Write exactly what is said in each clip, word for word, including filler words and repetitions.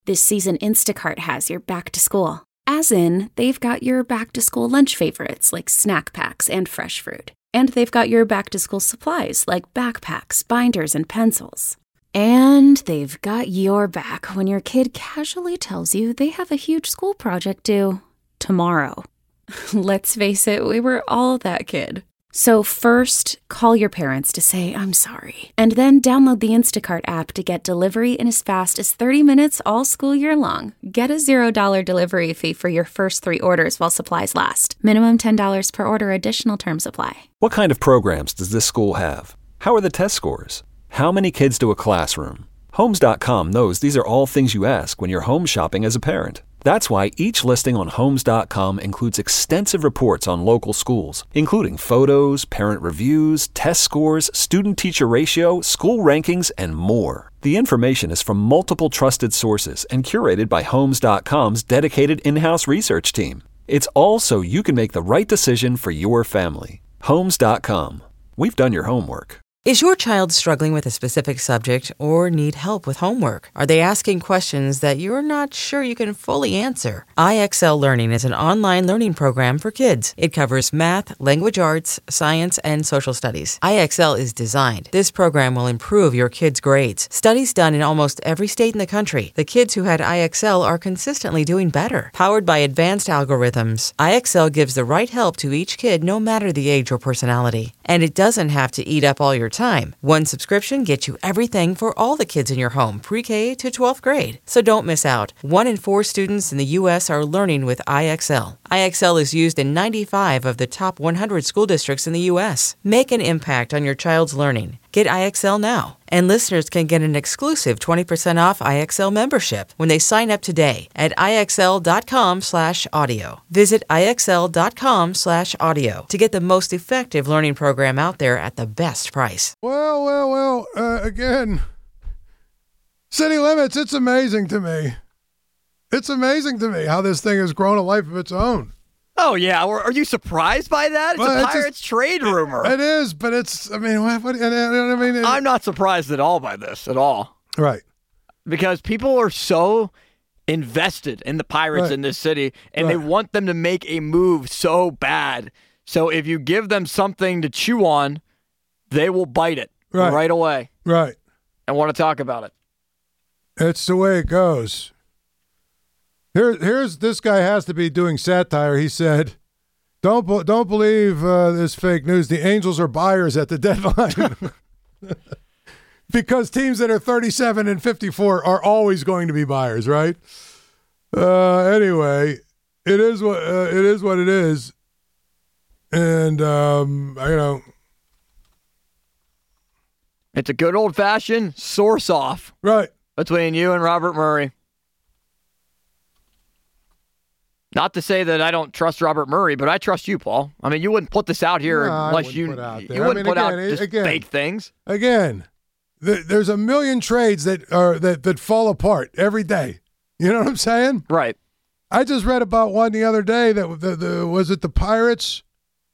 This season, Instacart has your back to school. As in, they've got your back to school lunch favorites like snack packs and fresh fruit. And they've got your back to school supplies like backpacks, binders, and pencils. And they've got your back when your kid casually tells you they have a huge school project due tomorrow. Let's face it, we were all that kid. So first, call your parents to say, I'm sorry. And then download the Instacart app to get delivery in as fast as thirty minutes all school year long. Get a zero dollar delivery fee for your first three orders while supplies last. Minimum ten dollars per order. Additional terms apply. What kind of programs does this school have? How are the test scores? How many kids do a classroom? Homes dot com knows these are all things you ask when you're home shopping as a parent. That's why each listing on Homes dot com includes extensive reports on local schools, including photos, parent reviews, test scores, student-teacher ratio, school rankings, and more. The information is from multiple trusted sources and curated by Homes dot com's dedicated in-house research team. It's all so you can make the right decision for your family. Homes dot com. We've done your homework. Is your child struggling with a specific subject or need help with homework? Are they asking questions that you're not sure you can fully answer? I X L Learning is an online learning program for kids. It covers math, language arts, science, and social studies. I X L is designed. This program will improve your kids' grades. Studies done in almost every state in the country. The kids who had I X L are consistently doing better. Powered by advanced algorithms, I X L gives the right help to each kid no matter the age or personality. And it doesn't have to eat up all your time. One subscription gets you everything for all the kids in your home, pre-K to twelfth grade. So don't miss out. One in four students in the U S are learning with I X L. I X L is used in ninety-five of the top one hundred school districts in the U S. Make an impact on your child's learning. Get I X L now. And listeners can get an exclusive twenty percent off I X L membership when they sign up today at IXL.com slash audio. Visit IXL.com slash audio to get the most effective learning program out there at the best price. Well, well, well, uh, again, City Limits, it's amazing to me. It's amazing to me how this thing has grown a life of its own. Oh, yeah. Are you surprised by that? It's well, a Pirates it's, trade rumor. It is, but it's, I mean, what, what I mean? It, I'm not surprised at all by this, at all. Right. Because people are so invested in the Pirates right. in this city, and right. they want them to make a move so bad. So if you give them something to chew on, they will bite it right, right away. Right. And want to talk about it. It's the way it goes. Here, here's this guy has to be doing satire. He said, "Don't don't believe uh, this fake news. The Angels are buyers at the deadline because teams that are thirty-seven and fifty-four are always going to be buyers, right?" Uh, anyway, it is what uh, it is. What it is, and um, you know, it's a good old fashioned source off, right, between you and Robert Murray. Not to say that I don't trust Robert Murray, but I trust you, Paul. I mean, you wouldn't put this out here no, unless you put out you there. wouldn't I mean, put again, out just again, fake things. Again, th- there's a million trades that are that, that fall apart every day. You know what I'm saying? Right. I just read about one the other day that the, the was it the Pirates?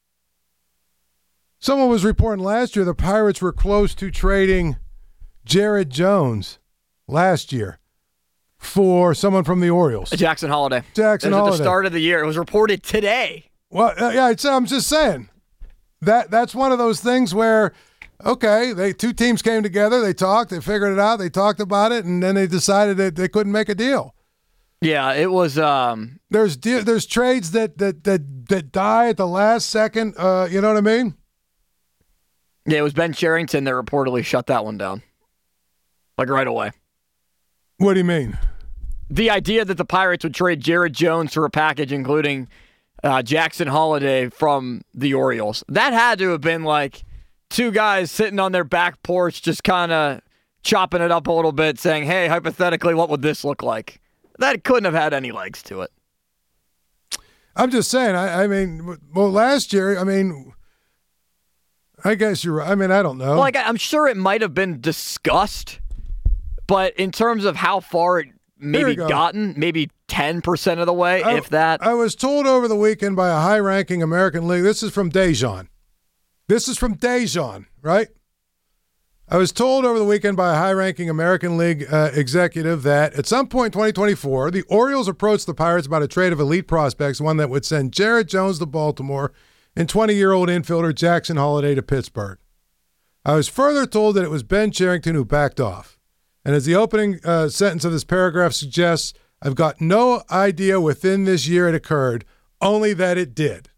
Someone was reporting last year the Pirates were close to trading Jared Jones last year for someone from the Orioles. Jackson Holiday. Jackson Holiday. At Holiday. the start of the year. It was reported today. Well, uh, yeah, it's, I'm just saying. That That's one of those things where, okay, they two teams came together, they talked, they figured it out, they talked about it, and then they decided that they couldn't make a deal. Yeah, it was... Um... There's de- there's trades that, that, that, that die at the last second, uh, you know what I mean? Yeah, it was Ben Cherington that reportedly shut that one down. Like right away. What do you mean? The idea that the Pirates would trade Jared Jones for a package including uh, Jackson Holiday from the Orioles. That had to have been like two guys sitting on their back porch just kind of chopping it up a little bit saying, hey, hypothetically, what would this look like? That couldn't have had any legs to it. I'm just saying, I, I mean, well, last year, I mean, I guess you're right. I mean, I don't know. Like, I'm sure it might have been discussed. But in terms of how far it maybe go. gotten, maybe ten percent of the way, I, if that. I was told over the weekend by a high-ranking American League, this is from Dejan. This is from Dejan, right? I was told over the weekend by a high-ranking American League uh, executive that at some point in twenty twenty-four, the Orioles approached the Pirates about a trade of elite prospects, one that would send Jared Jones to Baltimore and twenty-year-old infielder Jackson Holliday to Pittsburgh. I was further told that it was Ben Cherington who backed off. And as the opening uh, sentence of this paragraph suggests, I've got no idea within this year it occurred, only that it did.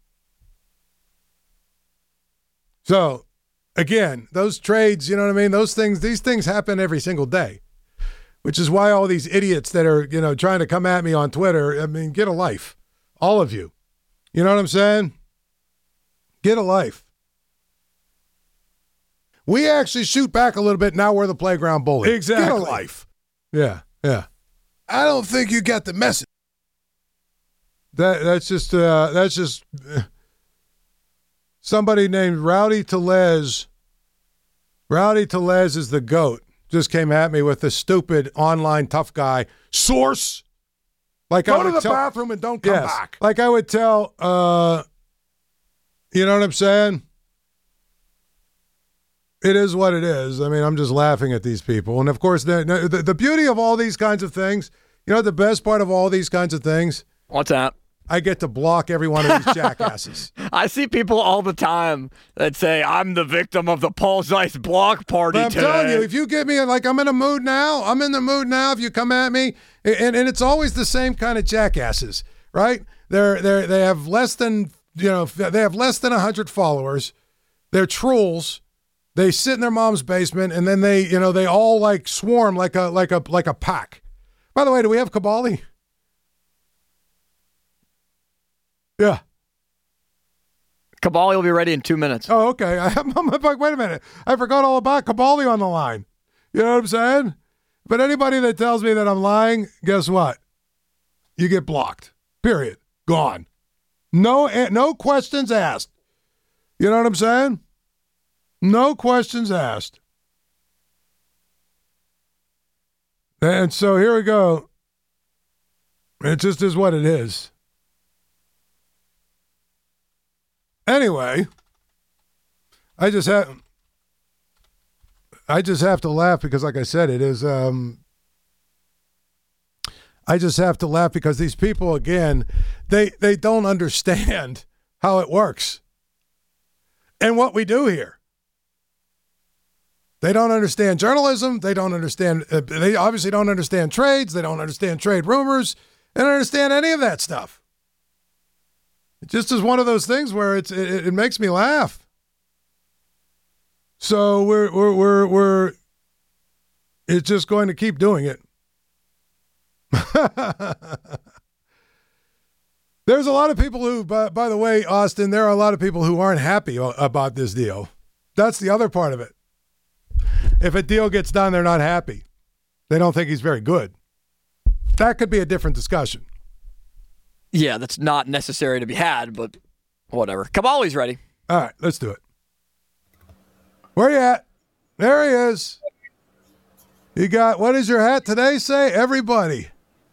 So, again, those trades, you know what I mean? Those things, these things happen every single day, which is why all these idiots that are, you know, trying to come at me on Twitter, I mean, get a life. All of you. You know what I'm saying? Get a life. We actually shoot back a little bit. Now we're the playground bully. Exactly. Get a life. Yeah, yeah. I don't think you got the message. That that's just uh, that's just uh, somebody named Rowdy Tellez. Rowdy Tellez is the GOAT. Just came at me with the stupid online tough guy source. Like Go I would to the tell, bathroom and don't come yes, back. Like I would tell. Uh, you know what I'm saying? It is what it is. I mean, I'm just laughing at these people. And, of course, the, the, the beauty of all these kinds of things, you know, the best part of all these kinds of things? What's that? I get to block every one of these jackasses. I see people all the time that say, I'm the victim of the Paul Zeiss block party But I'm today. telling you, if you get me, like, I'm in a mood now, I'm in the mood now if you come at me, and, and it's always the same kind of jackasses, right? They're, they're, they have less than, you know, they have less than one hundred followers. They're trolls. They sit in their mom's basement, and then they, you know, they all like swarm like a like a like a pack. By the way, do we have Kabali? Yeah. Kabali will be ready in two minutes. Oh, okay. I, I'm, I'm like, wait a minute. I forgot all about Kabali on the line. You know what I'm saying? But anybody that tells me that I'm lying, guess what? You get blocked. Period. Gone. No, no questions asked. You know what I'm saying? No questions asked. And so here we go. It just is what it is. Anyway, I just have I just have to laugh because, like I said, it is um I just have to laugh because these people, again, they they don't understand how it works and what we do here. They don't understand journalism. They don't understand, uh, they obviously don't understand trades. They don't understand trade rumors. They don't understand any of that stuff. It just is one of those things where it's it, it makes me laugh. So we're, we're, we're, we're, it's just going to keep doing it. There's a lot of people who, by, by the way, Austin, there are a lot of people who aren't happy about this deal. That's the other part of it. If a deal gets done, they're not happy. They don't think he's very good. That could be a different discussion. Yeah, that's not necessary to be had, but whatever. Kabali's ready. All right, let's do it. Where you at? There he is. You got, what does your hat today say? Everybody.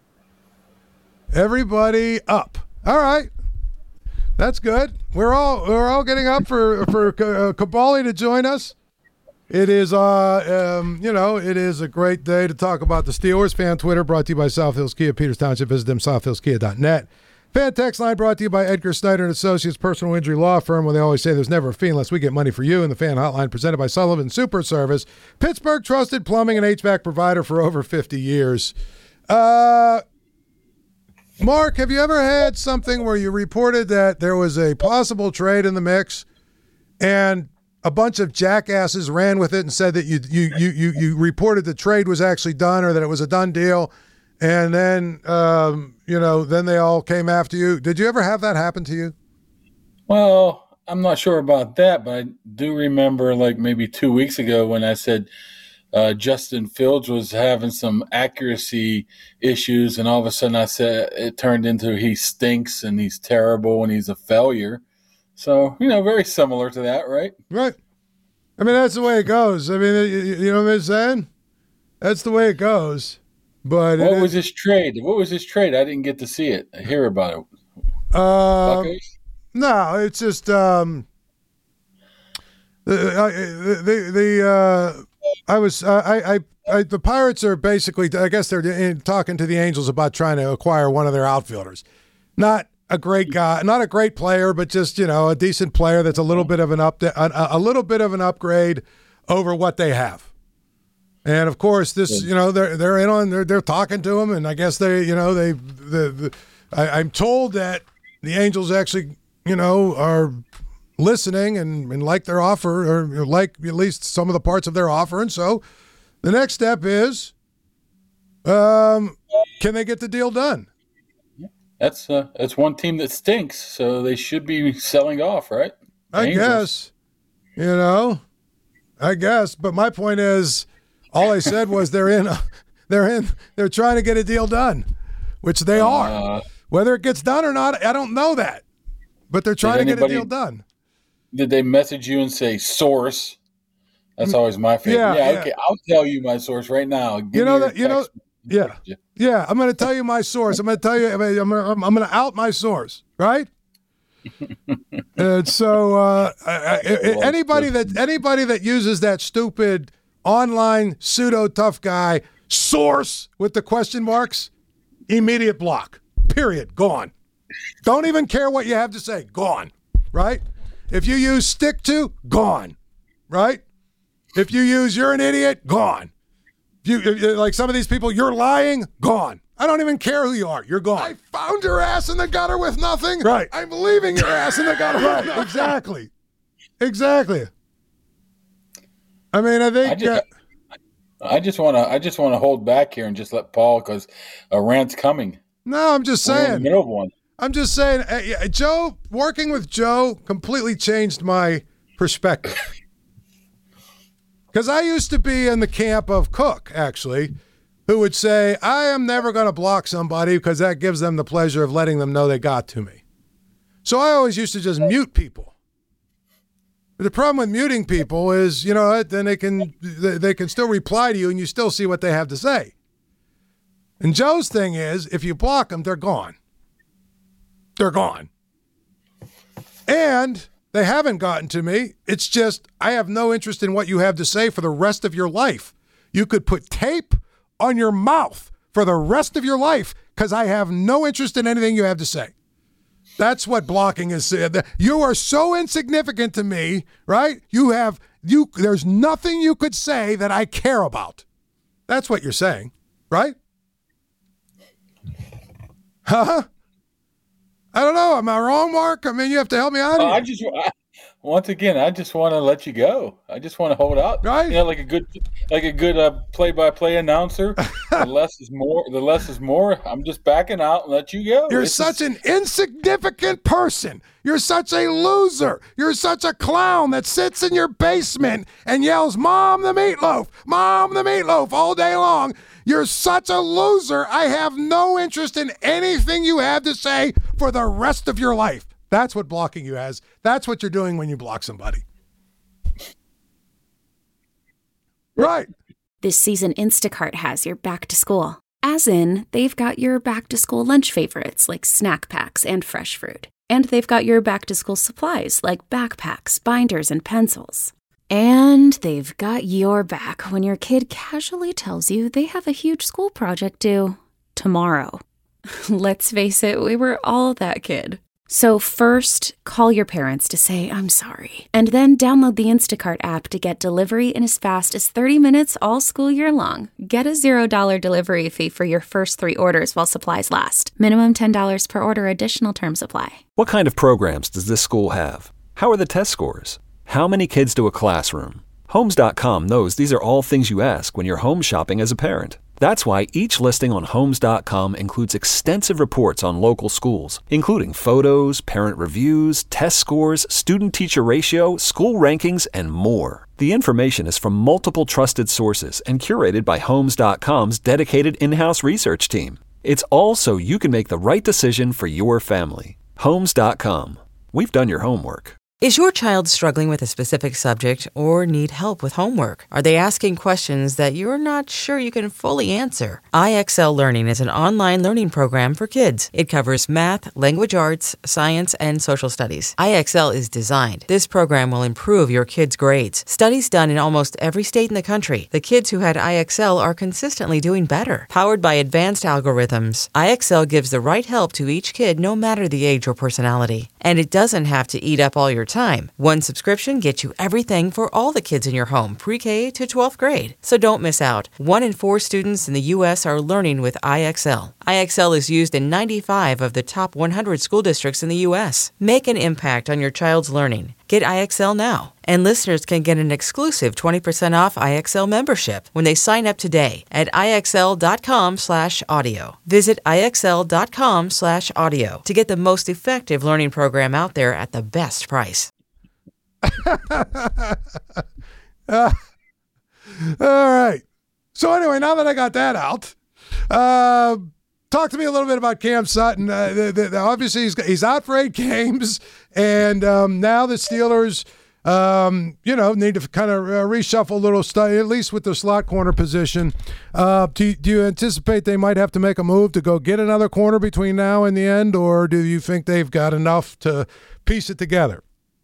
Everybody up. All right. That's good. We're all we're all getting up for for uh, Kabali to join us. It is, uh, um, you know, it is a great day to talk about the Steelers. Fan Twitter brought to you by South Hills Kia, Peters Township. Visit them, south hills kia dot net. Fan Text Line brought to you by Edgar Snyder and Associates, personal injury law firm, where they always say there's never a fee unless we get money for you. And the Fan Hotline presented by Sullivan Super Service, Pittsburgh trusted plumbing and H V A C provider for over fifty years. Uh, Mark, have you ever had something where you reported that there was a possible trade in the mix and a bunch of jackasses ran with it and said that you you you you you reported the trade was actually done or that it was a done deal, and then um, you know then they all came after you? Did you ever have that happen to you? Well, I'm not sure about that, but I do remember like maybe two weeks ago when I said uh, Justin Fields was having some accuracy issues, and all of a sudden I said it turned into he stinks and he's terrible and he's a failure. So, you know, very similar to that, right? Right. I mean, that's the way it goes. I mean, you, you know what I'm saying? That's the way it goes. But what it, was his trade? What was his trade? I didn't get to see it. I hear about it. Uh, no, it's just um, the the the, the uh, I was uh, I, I I the Pirates are basically, I guess they're in, talking to the Angels about trying to acquire one of their outfielders. Not a great guy, not a great player, but just, you know, a decent player that's a little bit of an up a, a little bit of an upgrade over what they have. And of course, this, you know, they're they're in on they're they're talking to him, and I guess they, you know, they the, the I, I'm told that the Angels actually, you know, are listening and, and like their offer, or like at least some of the parts of their offer. And so the next step is, um, can they get the deal done? That's uh, that's one team that stinks, so they should be selling off, right? The I Angels. guess, you know, I guess. But my point is, all I said was they're in, they're in, they're trying to get a deal done, which they are. Uh, Whether it gets done or not, I don't know that. But they're trying to get anybody- a deal done. Did they message you and say source? That's always my favorite. Yeah, Yeah, yeah. okay. I'll tell you my source right now. Give You me know your that- you know- text. Yeah. Yeah, I'm going to tell you my source. I'm going to tell you, I'm going I'm to out my source, right? And so uh, I, I, anybody that anybody that uses that stupid online pseudo tough guy source with the question marks, immediate block. Period. Gone. Don't even care what you have to say. Gone. Right? If you use stick to, gone. Right? If you use you're an idiot, gone. You, you like some of these people, you're lying, gone. I don't even care who you are. You're gone. I found your ass in the gutter with nothing. Right. I'm leaving your ass in the gutter with Right. nothing. Exactly. Exactly. I mean, I think. I just, uh, I just want to. I just want to hold back here and just let Paul, because a rant's coming. no, I'm just We're in the saying. middle of one. I'm just saying. Uh, yeah, Joe, working with Joe completely changed my perspective. Because I used to be in the camp of Cook, actually, who would say, I am never going to block somebody because that gives them the pleasure of letting them know they got to me. So I always used to just mute people. But the problem with muting people is, you know, then they can they they can still reply to you and you still see what they have to say. And Joe's thing is, if you block them, they're gone. They're gone. And they haven't gotten to me. It's just, I have no interest in what you have to say for the rest of your life. You could put tape on your mouth for the rest of your life because I have no interest in anything you have to say. That's what blocking is. You are so insignificant to me, right? You have, you. There's nothing you could say that I care about. That's what you're saying, right? Huh? I don't know. Am I wrong, Mark? I mean, you have to help me out Uh, here. I just I, once again, I just want to let you go. I just want to hold out, Right. You know, like a good, like a good uh, play-by-play announcer. The less is more. The less is more. I'm just backing out and let you go. You're This such is- an insignificant person. You're such a loser. You're such a clown that sits in your basement and yells, Mom, the meatloaf, Mom, the meatloaf all day long. You're such a loser. I have no interest in anything you have to say for the rest of your life. That's what blocking you has. That's what you're doing when you block somebody. Right. This season, Instacart has your back to school. As in, they've got your back to school lunch favorites like snack packs and fresh fruit. And they've got your back to school supplies like backpacks, binders, and pencils. And they've got your back when your kid casually tells you they have a huge school project due tomorrow. Let's face it, we were all that kid. So first, call your parents to say, I'm sorry. And then download the Instacart app to get delivery in as fast as thirty minutes all school year long. Get a zero dollar delivery fee for your first three orders while supplies last. Minimum ten dollars per order. Additional terms apply. What kind of programs does this school have? How are the test scores? How many kids to a classroom? Homes dot com knows these are all things you ask when you're home shopping as a parent. That's why each listing on Homes dot com includes extensive reports on local schools, including photos, parent reviews, test scores, student-teacher ratio, school rankings, and more. The information is from multiple trusted sources and curated by Homes dot com's dedicated in-house research team. It's all so you can make the right decision for your family. Homes dot com. We've done your homework. Is your child struggling with a specific subject or need help with homework? Are they asking questions that you're not sure you can fully answer? I X L Learning is an online learning program for kids. It covers math, language arts, science, and social studies. I X L is designed. This program will improve your kids' grades. Studies done in almost every state in the country. The kids who had I X L are consistently doing better. Powered by advanced algorithms, I X L gives the right help to each kid no matter the age or personality. And it doesn't have to eat up all your time. One subscription gets you everything for all the kids in your home, pre-K to twelfth grade. So don't miss out. One in four students in the U S are learning with I X L. I X L is used in ninety-five of the top one hundred school districts in the U S. Make an impact on your child's learning. Get I X L now. And listeners can get an exclusive twenty percent off I X L membership when they sign up today at IXL.com slash audio. Visit IXL.com slash audio to get the most effective learning program out there at the best price. uh, all right. So anyway, now that I got that out, uh, talk to me a little bit about Cam Sutton. Uh, the, the, the, obviously, he's, he's out for eight games, and um, now the Steelers, um, you know, need to kind of uh, reshuffle a little stuff, at least with the slot corner position. Uh, do, do you anticipate they might have to make a move to go get another corner between now and the end, or do you think they've got enough to piece it together?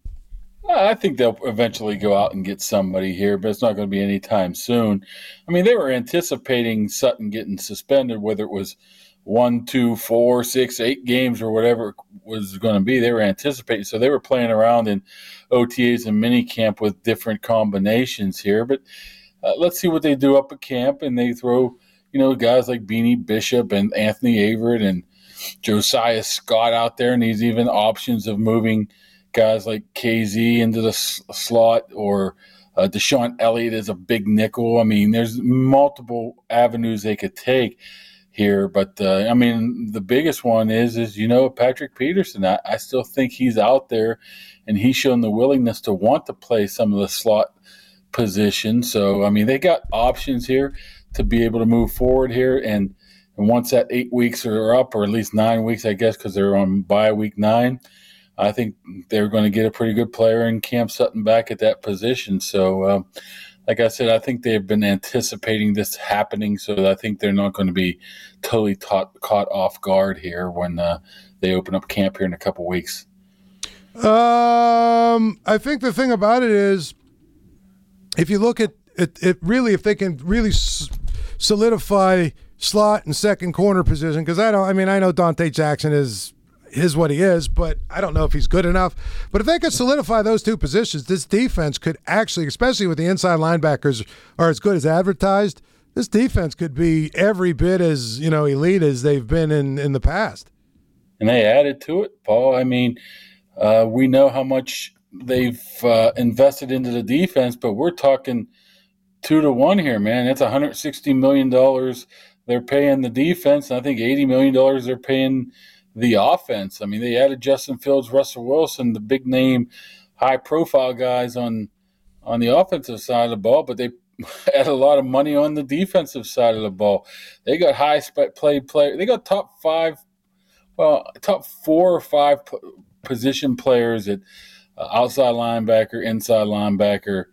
I think they'll eventually go out and get somebody here, but it's not going to be anytime soon. I mean, they were anticipating Sutton getting suspended, whether it was one, two, four, six, eight games or whatever it was going to be. They were anticipating. So they were playing around in O T As and minicamp with different combinations here. But uh, let's see what they do up at camp. And they throw, you know, guys like Beanie Bishop and Anthony Averett and Josiah Scott out there. And there's even options of moving guys like K Z into the s- slot or uh, Deshaun Elliott is a big nickel. I mean, there's multiple avenues they could take here. But, uh, I mean, the biggest one is, is you know, Patrick Peterson. I, I still think he's out there, and he's shown the willingness to want to play some of the slot position. So, I mean, they got options here to be able to move forward here. And, and once that eight weeks are up, or at least nine weeks, I guess, because they're on bye week nine, I think they're going to get a pretty good player in Cam Sutton back at that position. So, uh, like I said, I think they've been anticipating this happening, so I think they're not going to be totally taught, caught off guard here when uh, they open up camp here in a couple weeks. Um, I think the thing about it is, if you look at it, it really, if they can really s- solidify slot and second corner position, because I don't, I mean, I know Dante Jackson is. is what he is, but I don't know if he's good enough. But if they could solidify those two positions, this defense could actually, especially with the inside linebackers are as good as advertised, this defense could be every bit as, you know, elite as they've been in, in the past. And they added to it, Paul. I mean, uh, we know how much they've uh, invested into the defense, but we're talking two to one here, man. That's one hundred sixty million dollars they're paying the defense, and I think eighty million dollars they're paying the offense. I mean, they added Justin Fields, Russell Wilson, the big name, high profile guys on on the offensive side of the ball, but they added a lot of money on the defensive side of the ball. They got high played player. They got top five, well, top four or five p- position players at uh, outside linebacker, inside linebacker,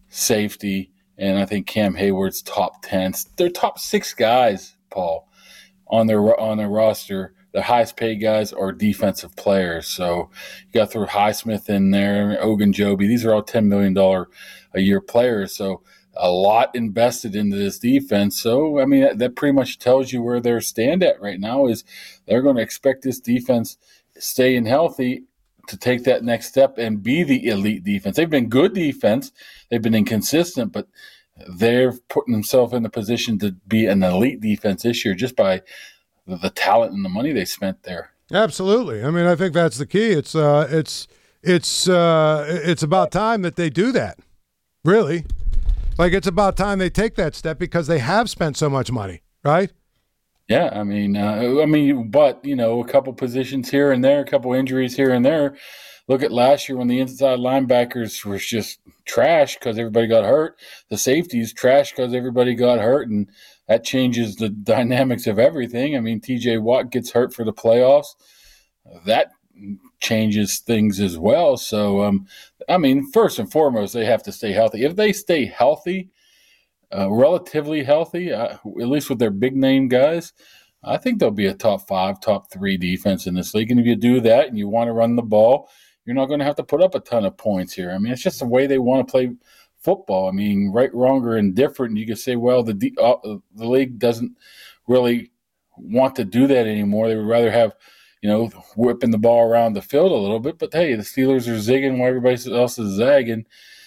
safety, and I think Cam Hayward's top ten. They're top six guys, Paul, on their on their roster. The highest paid guys are defensive players. So you got to throw Highsmith in there, Ogunjobi. These are all ten million dollars a year players. So a lot invested into this defense. So, I mean, that, that pretty much tells you where their stand at right now is they're going to expect this defense staying healthy to take that next step and be the elite defense. They've been good defense. They've been inconsistent, but they're putting themselves in the position to be an elite defense this year just by – the talent and the money they spent there. Absolutely. I mean, I think that's the key. It's uh, it's it's uh, it's about time that they do that. Really, like it's about time they take that step because they have spent so much money, right? Yeah, I mean, uh, I mean, but you know, a couple positions here and there, a couple injuries here and there. Look at last year when the inside linebackers were just trash because everybody got hurt. The safeties trash because everybody got hurt, and that changes the dynamics of everything. I mean, T J Watt gets hurt for the playoffs. That changes things as well. So, um, I mean, first and foremost, they have to stay healthy. If they stay healthy, uh, relatively healthy, uh, at least with their big name guys, I think they'll be a top five, top three defense in this league. And if you do that and you want to run the ball, you're not going to have to put up a ton of points here. I mean, it's just the way they want to play football. I mean, right, wrong, or indifferent. You can say, well, the uh, the league doesn't really want to do that anymore. They would rather have, you know, whipping the ball around the field a little bit. But hey, the Steelers are zigging while everybody else is zagging.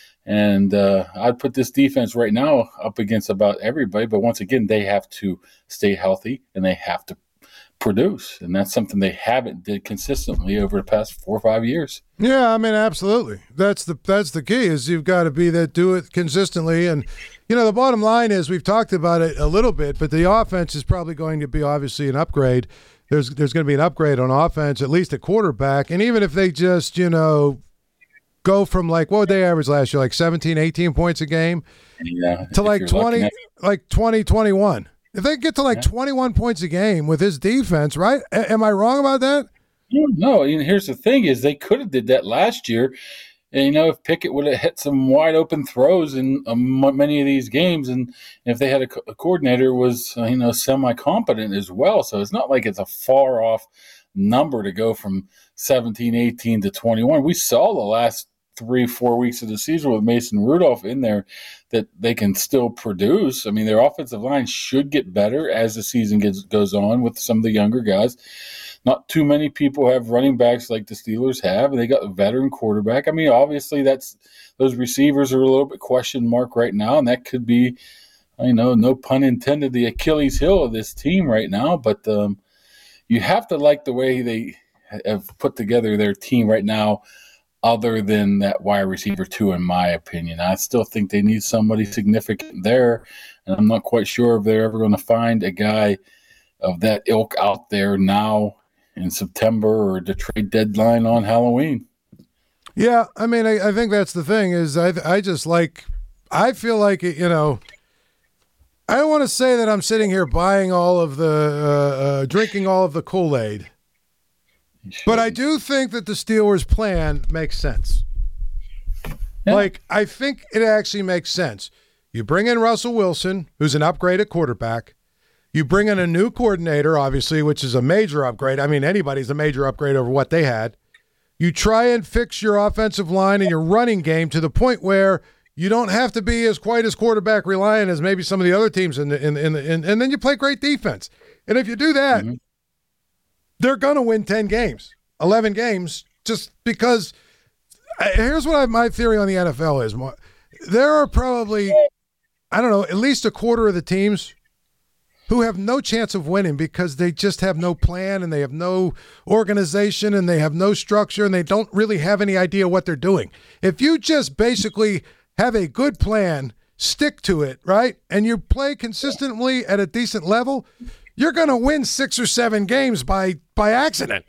And uh, I'd put this defense right now up against about everybody. But once again, they have to stay healthy and they have to produce. And that's something they haven't did consistently over the past four or five years. Yeah, I mean, absolutely. That's the that's the key is you've got to be that do it consistently. And, you know, the bottom line is we've talked about it a little bit, but the offense is probably going to be obviously an upgrade. There's there's going to be an upgrade on offense, at least at quarterback. And even if they just, you know, go from like, what would they average last year, like seventeen, eighteen points a game yeah, to like twenty, like twenty, twenty-one. If they get to like yeah. twenty-one points a game with his defense, right? A- am I wrong about that? No, and here's the thing is they could have did that last year. And, you know, if Pickett would have hit some wide open throws in um, many of these games, and if they had a, co- a coordinator was, uh, you know, semi-competent as well. So it's not like it's a far off number to go from seventeen, eighteen to twenty-one. We saw the last three, four weeks of the season with Mason Rudolph in there that they can still produce. I mean, their offensive line should get better as the season gets, goes on with some of the younger guys. Not too many people have running backs like the Steelers have. They got a veteran quarterback. I mean, obviously that's those receivers are a little bit question mark right now, and that could be, you know, no pun intended, the Achilles heel of this team right now. But um, you have to like the way they have put together their team right now, other than that wide receiver two, in my opinion. I still think they need somebody significant there, and I'm not quite sure if they're ever going to find a guy of that ilk out there now in September or the trade deadline on Halloween. Yeah, I mean, I, I think that's the thing is I I just like – I feel like, you know, I don't want to say that I'm sitting here buying all of the uh, uh, – drinking all of the Kool-Aid. But I do think that the Steelers' plan makes sense. Yeah. Like, I think it actually makes sense. You bring in Russell Wilson, who's an upgrade at quarterback. You bring in a new coordinator, obviously, which is a major upgrade. I mean, anybody's a major upgrade over what they had. You try and fix your offensive line and your running game to the point where you don't have to be as quite as quarterback reliant as maybe some of the other teams in the in in, in and then you play great defense. And if you do that, mm-hmm. they're going to win ten games, eleven games, just because – here's what I, my theory on the N F L is. There are probably, I don't know, at least a quarter of the teams who have no chance of winning because they just have no plan and they have no organization and they have no structure and they don't really have any idea what they're doing. If you just basically have a good plan, stick to it, right, and you play consistently at a decent level – you're going to win six or seven games by by accident.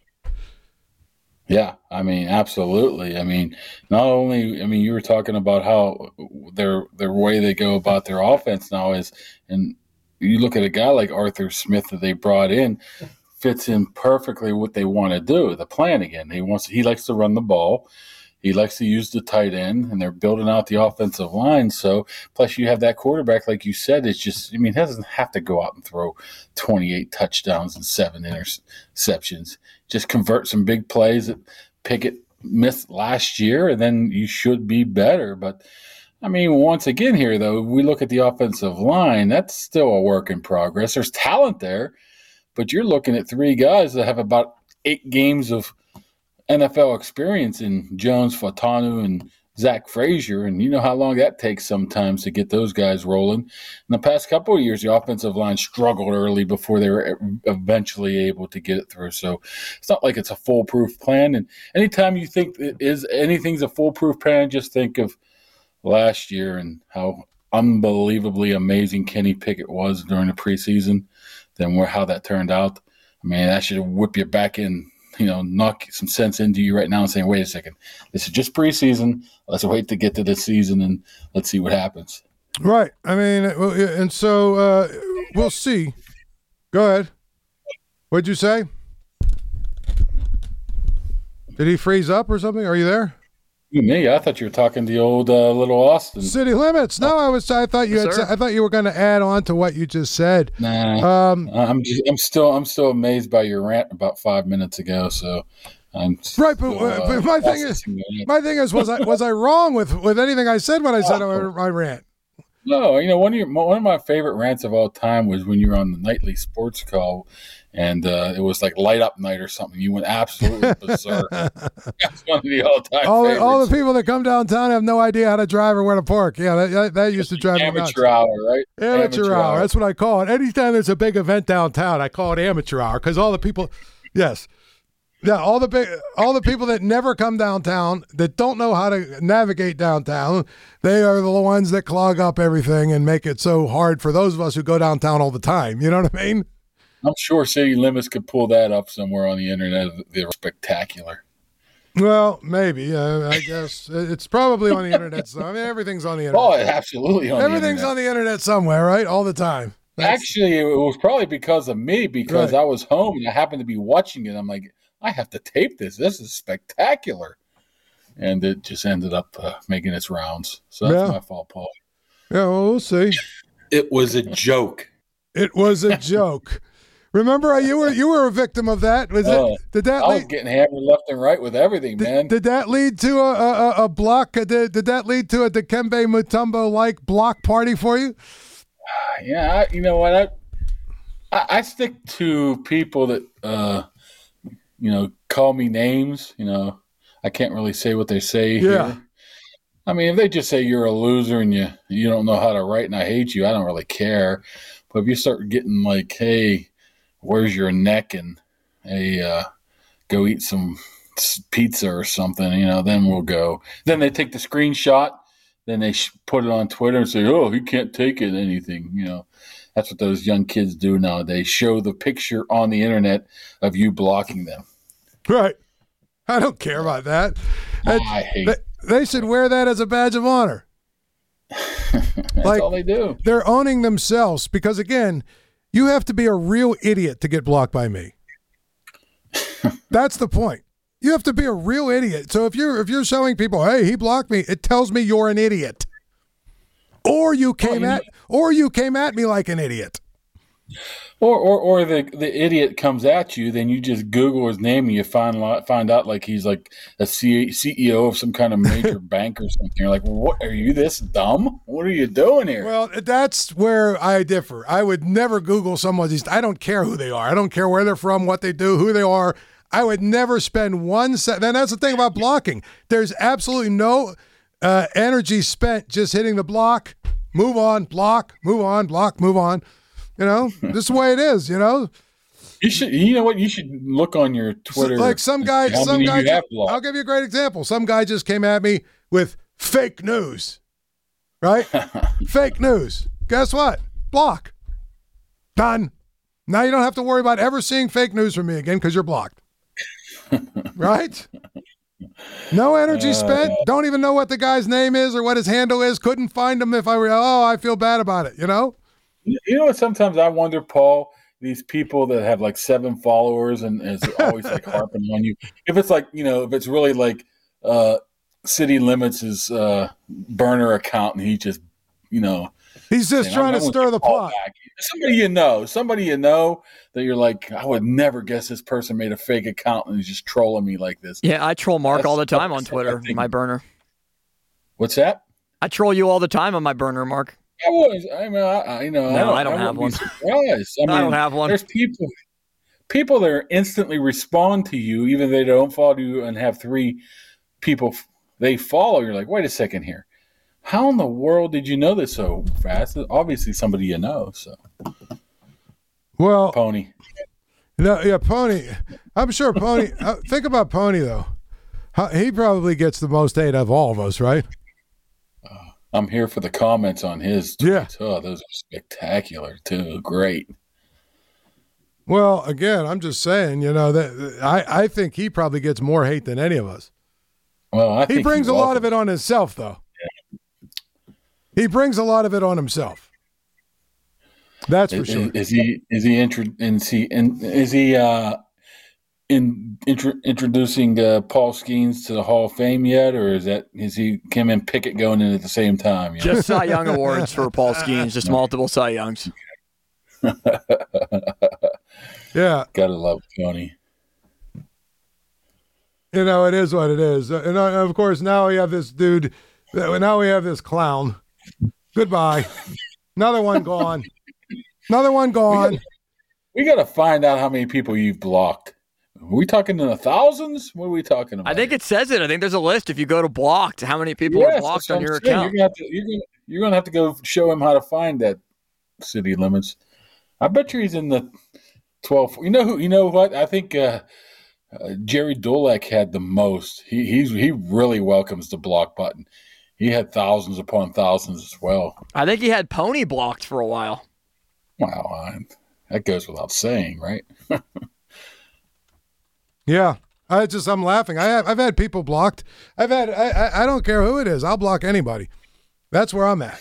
Yeah, I mean, absolutely. I mean, not only, I mean, you were talking about how their their way they go about their offense now is, and you look at a guy like Arthur Smith that they brought in, fits in perfectly what they want to do. The plan again, he wants he likes to run the ball. He likes to use the tight end, and they're building out the offensive line. So, plus you have that quarterback, like you said, it's just, I mean, he doesn't have to go out and throw twenty-eight touchdowns and seven interceptions. Just convert some big plays that Pickett missed last year, and then you should be better. But, I mean, once again here, though, we look at the offensive line, that's still a work in progress. There's talent there, but you're looking at three guys that have about eight games of N F L experience in Jones, Fautanu, and Zach Frazier, and you know how long that takes sometimes to get those guys rolling. In the past couple of years, the offensive line struggled early before they were eventually able to get it through. So it's not like it's a foolproof plan. And anytime you think it is anything's a foolproof plan, just think of last year and how unbelievably amazing Kenny Pickett was during the preseason, then where how that turned out. I mean, that should whip you back in. You know, knock some sense into you right now and saying, wait a second, this is just preseason. Let's wait to get to the season and let's see what happens. Right. I mean, and so uh, we'll see. Go ahead. What'd you say? Did he freeze up or something? Are you there? Me, I thought you were talking to the old uh, little Austin. City limits. No, I was. I thought you Yes, had. sir. I thought you were going to add on to what you just said. Nah, Um, I'm just, I'm still, I'm still amazed by your rant about five minutes ago. So, I'm right, but, still, uh, but my thing is, processing that. my thing is, was I was I wrong with with anything I said when I said Oh. I, I rant? No, you know, one of your, one of my favorite rants of all time was when you were on the nightly sports call, and uh, it was like light up night or something. You went absolutely berserk. That's one of the all time All the, favorites. all the people that come downtown have no idea how to drive or where to park. Yeah, that, that, that used to drive me nuts. Amateur hour, right? Amateur, hour. That's what I call it. Anytime there's a big event downtown, I call it amateur hour because all the people, yes, yeah, all the big, all the people that never come downtown, that don't know how to navigate downtown, they are the ones that clog up everything and make it so hard for those of us who go downtown all the time. You know what I mean? I'm sure City Limits could pull that up somewhere on the internet. They're spectacular. Well, maybe. Uh, I guess it's probably on the internet. So, I mean, everything's on the internet. Oh, absolutely on Everything's the internet. on the internet somewhere, right? All the time. That's- Actually, it was probably because of me because Right. I was home and I happened to be watching it. I'm like, I have to tape this. This is spectacular. And it just ended up uh, making its rounds. So that's Yeah. my fault, Paul. yeah, well, we'll see. It was a joke. It was a joke. Remember, you were you were a victim of that. Was Oh, it? Did that I was lead? getting hammered left and right with everything, man. Did, did that lead to a a, a block? Did, did that lead to a Dikembe Mutombo like block party for you? Yeah, I, you know what? I, I I stick to people that uh, you know call me names. You know, I can't really say what they say Yeah. here. I mean, if they just say you're a loser and you you don't know how to write and I hate you, I don't really care. But if you start getting like, hey, where's your neck and hey, uh, go eat some s- pizza or something, you know, then we'll go. Then they take the screenshot. Then they sh- put it on Twitter and say, "Oh, he can't take it." Anything, you know. That's what those young kids do nowadays. Show the picture on the internet of you blocking them. Right. I don't care about that. That's- I hate. they, they should wear that as a badge of honor. That's like- all they do. They're owning themselves because, again, you have to be a real idiot to get blocked by me. That's the point. You have to be a real idiot. So if you're if you're showing people, hey, he blocked me, it tells me you're an idiot. Or you came you at or you came at me like an idiot. Or, or, or the the idiot comes at you, then you just Google his name and you find out, find out like he's like a C- CEO of some kind of major bank or something. You're like, what? Are you this dumb? What are you doing here? Well, that's where I differ. I would never Google someone's. I don't care who they are. I don't care where they're from, what they do, who they are. I would never spend one second. And that's the thing about blocking. There's absolutely no uh, energy spent just hitting the block, move on, block, move on, block, move on. You know, this is the way it is. You know, You should, you know what? You should look on your Twitter. like some guy. and see how Some many guy. you have blocked. I'll give you a great example. Some guy just came at me with fake news. Right? Fake news. Guess what? Block. Done. Now you don't have to worry about ever seeing fake news from me again because you're blocked. Right? No energy spent. Don't even know what the guy's name is or what his handle is. Couldn't find him if I were, oh, I feel bad about it, you know? You know what? Sometimes I wonder, Paul, these people that have like seven followers and is always like harping on you. If it's like, you know, if it's really like uh, City Limits' uh, burner account and he just, you know, He's just saying, trying I'm to gonna stir the call pot. back. Somebody you know, somebody you know that you're like, I would never guess this person made a fake account and is just trolling me like this. Yeah, I troll Mark That's- all the time on that's Twitter, something. my burner. What's that? I troll you all the time on my burner, Mark. I was, I mean, I, I you know, No, I don't have wouldn't be one. surprised. I, mean, I don't have one. There's people, people that are instantly respond to you, even if they don't follow you, and have three people they follow. You're like, wait a second here. How in the world did you know this so fast? Obviously, somebody you know. So, Well, Pony. no, yeah, Pony. I'm sure Pony. uh, think about Pony, though. How, he probably gets the most hate of all of us, right? I'm here for the comments on his Yeah. tweets. Oh, those are spectacular too. Great. Well, again, I'm just saying, you know, that I, I think he probably gets more hate than any of us. Well, I He think brings a lot of it on himself, though. He brings a lot of it on himself. That's for Is, sure. is he is he intro, is he in, is he uh, in, intro, introducing uh, Paul Skeens to the Hall of Fame yet, or is that is he Kim and Pickett going in at the same time? You know? Just Cy Young awards for Paul Skeens, just multiple Cy Youngs. Yeah. Gotta love Tony. You know, it is what it is. And uh, of course, now we have this dude. Now we have this clown. Goodbye. Another one gone. Another one gone. We got to find out how many people you've blocked. Are we talking in the thousands? What are we talking about? I think it says it. I think there's a list. If you go to blocked, how many people yes, are blocked on your saying. account? You're gonna, to, you're, gonna, you're gonna have to go show him how to find that city limits. I bet you he's in the twelve. You know who? You know what? I think uh, uh, Jerry Dulac had the most. He he's he really welcomes the block button. He had thousands upon thousands as well. I think he had Pony blocked for a while. Wow, I, that goes without saying, right? Yeah, I just I'm laughing. I have I've had people blocked. I've had I, I I don't care who it is. I'll block anybody. That's where I'm at.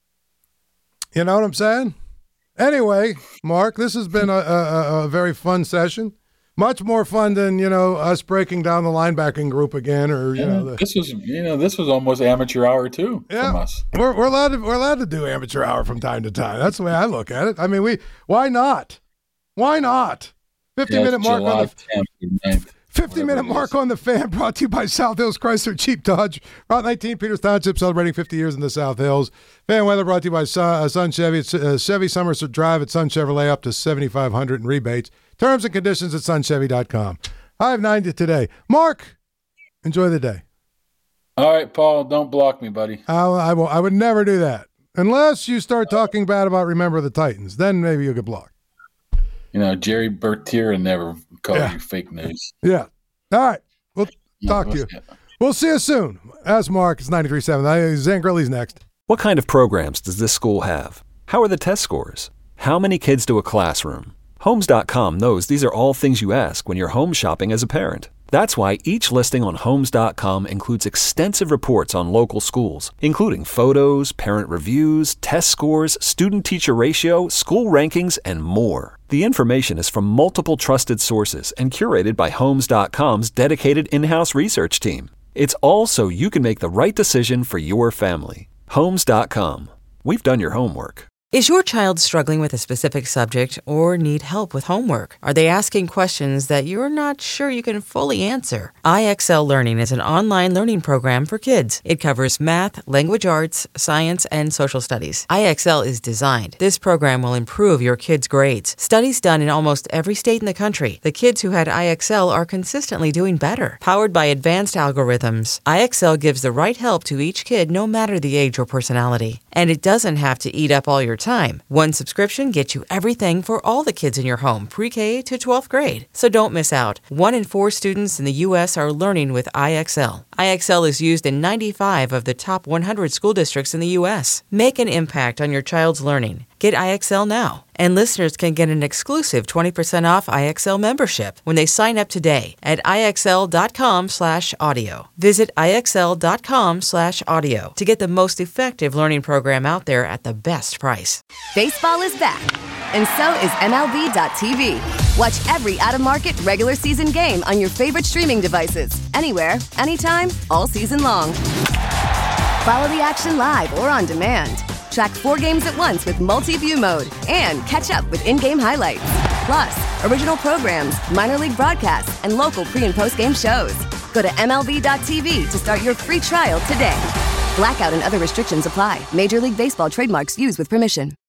You know what I'm saying? Anyway, Mark, this has been a, a, a very fun session. Much more fun than, you know, us breaking down the linebacking group again, or you yeah, know. The, this was you know this was almost amateur hour too yeah, from us. We're we're allowed to we're allowed to do amateur hour from time to time. That's the way I look at it. I mean, we why not? Why not? Fifty yeah, minute mark July on the tenth or ninth. fifty minute mark on the Fan, brought to you by South Hills Chrysler Jeep Dodge. Route nineteen, Peters Township, celebrating fifty years in the South Hills. Fan weather brought to you by Sun, uh, Sun Chevy. It's, uh, Chevy Somerset Drive at Sun Chevrolet, up to seventy-five hundred dollars in rebates. Terms and conditions at sun chevy dot com. I have ninety today. Mark, enjoy the day. All right, Paul, don't block me, buddy. I, I, will, I would never do that. Unless you start talking bad about Remember the Titans. Then maybe you'll get blocked. You know, Jerry Bertier never called Yeah. you fake news. Yeah. All right. We'll talk Yeah, to you. yeah. We'll see you soon. As Mark, it's ninety-three point seven. Zan Gurley's next. What kind of programs does this school have? How are the test scores? How many kids to a classroom? Homes dot com knows these are all things you ask when you're home shopping as a parent. That's why each listing on Homes dot com includes extensive reports on local schools, including photos, parent reviews, test scores, student-teacher ratio, school rankings, and more. The information is from multiple trusted sources and curated by Homes dot com's dedicated in-house research team. It's all so you can make the right decision for your family. Homes dot com. We've done your homework. Is your child struggling with a specific subject or need help with homework? Are they asking questions that you're not sure you can fully answer? I X L Learning is an online learning program for kids. It covers math, language arts, science, and social studies. I X L is designed. This program will improve your kids' grades. Studies done in almost every state in the country. The kids who had I X L are consistently doing better. Powered by advanced algorithms, I X L gives the right help to each kid no matter the age or personality. And it doesn't have to eat up all your time. One subscription gets you everything for all the kids in your home, pre-K to twelfth grade. So don't miss out. One in four students in the U S are learning with I X L. I X L is used in ninety-five of the top one hundred school districts in the U S. Make an impact on your child's learning. Get I X L now. And listeners can get an exclusive twenty percent off I X L membership when they sign up today at IXL.com slash audio. Visit IXL.com slash audio to get the most effective learning program out there at the best price. Baseball is back, and so is M L B dot T V. Watch every out-of-market regular season game on your favorite streaming devices, anywhere, anytime, all season long. Follow the action live or on demand. Track four games at once with multi-view mode and catch up with in-game highlights. Plus, original programs, minor league broadcasts, and local pre- and post-game shows. Go to M L B dot T V to start your free trial today. Blackout and other restrictions apply. Major League Baseball trademarks used with permission.